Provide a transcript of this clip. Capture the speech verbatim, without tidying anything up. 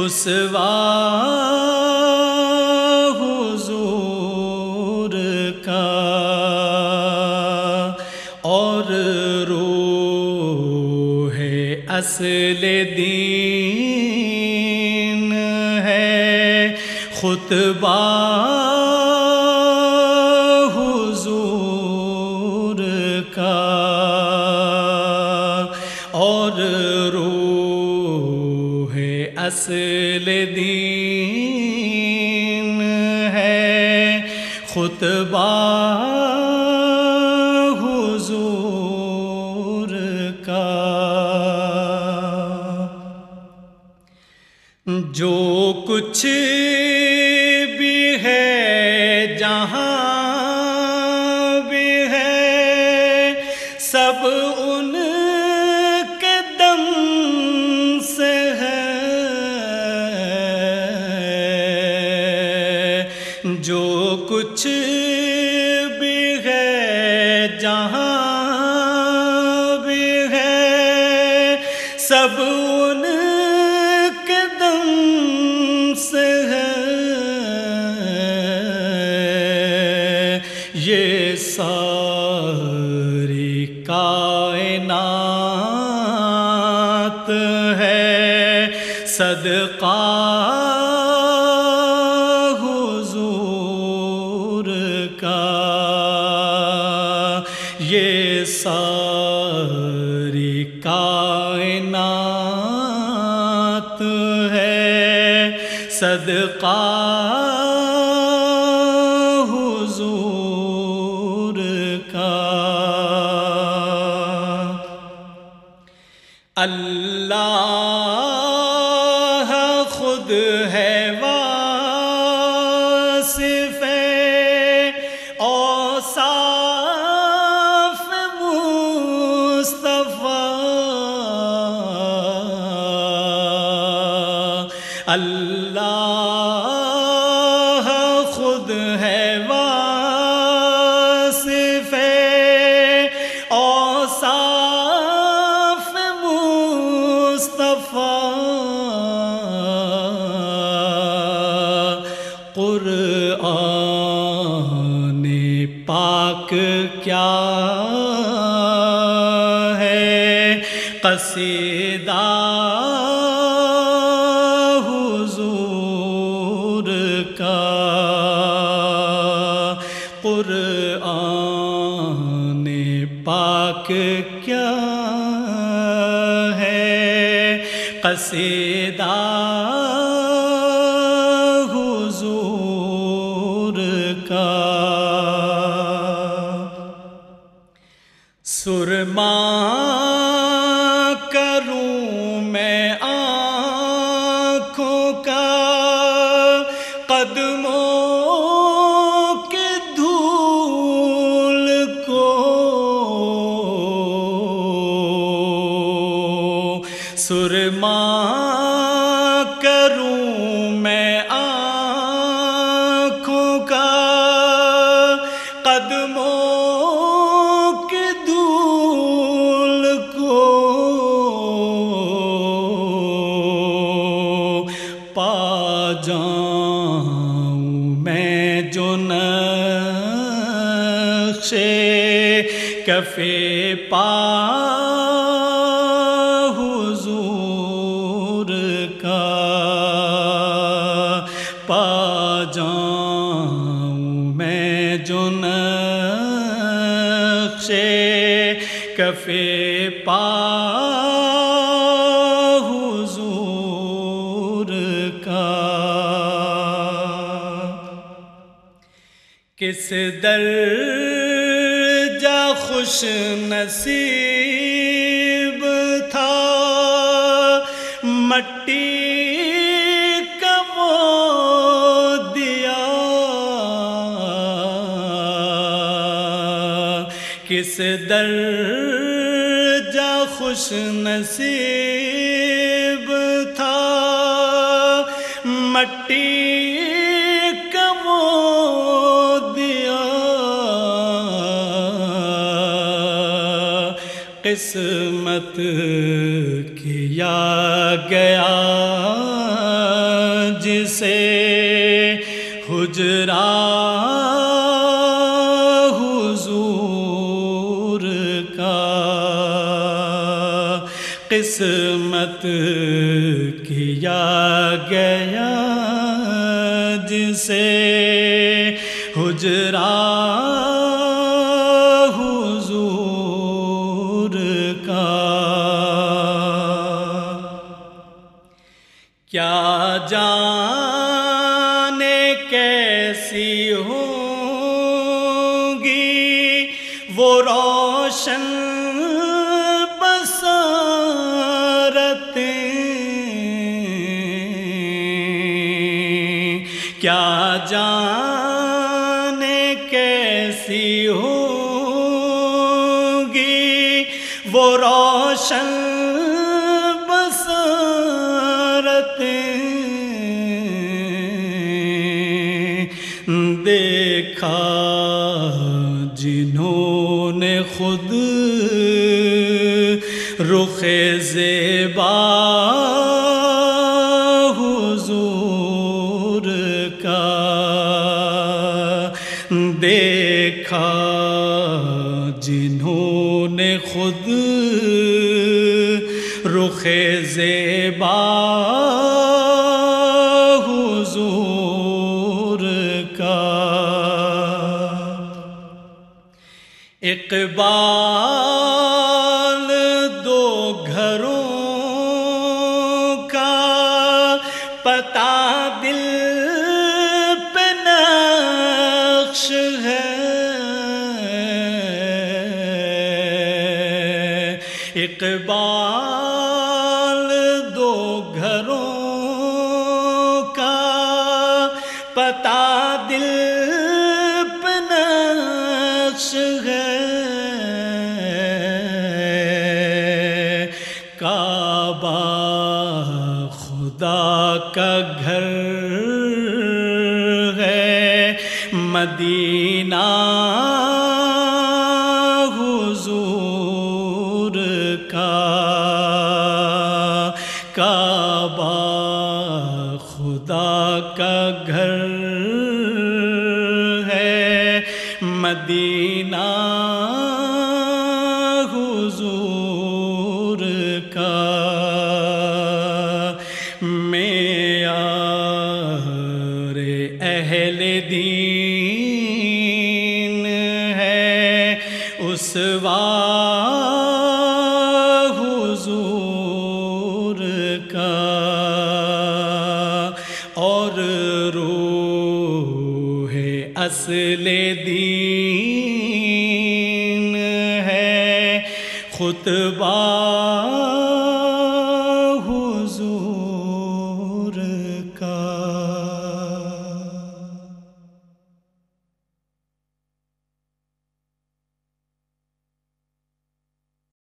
اسوا حضور کا اور روح اصل دین ہے خطبہ حضور کا اور روح اصل دین ہے خطبہ حضور کا جو کچھ بھی ہے جہاں بھی ہے سب ان کے دم سے ہے جو کچھ بھی ہے جہاں بھی ہے سب ان کے دم سے ہے یہ ساری کائنات ہے صدقہ حضور کا یہ ساری کائنات ہے صدقہ حضور کا اللہ خود ہے واصف اوصاف مصطفیٰ اللہ خود ہے واصف اوصاف مصطفیٰ قرآن پاک کیا ہے قصیدہ حضور کا قرآن پاک کیا ہے قصیدہ حضور کا سرما کروں میں آنکھوں کا قدموں کے دھول کو سرما کروں میں آنکھوں کا قدموں کے دھول کو پا جاؤں میں جو نقش کف پا حضور کا پا جاؤں میں جو نقش کف پا حضور کا کس درجہ خوش نصیب تھا مٹی کا وہ دیا کس درجہ خوش نصیب تھا مٹی کا وہ دیا قسمت کیا گیا جسے حجرا حضور کا قسمت کیا گیا، جسے حجرا حضور کا کیا جانے کیسی ہوگی وہ روشن بصارتیں، کیا جانے کیسی ہوگی وہ روشن دیکھا جنہوں نے خود رخ زیبا حضور کا، دیکھا جنہوں نے خود رخ زیبا اقبال دو گھروں کا پتہ دل پہ نقش ہے، اقبال دو گھروں کا پتہ دل پہ نقش ہے، کعبہ خدا کا گھر ہے، مدینہ حضور کا، کعبہ خدا کا گھر ہے، مدینہ حضور کا، معیار اہل دین ہے اسوہ حضور کا، اور روح اصل دین ہے خطبہ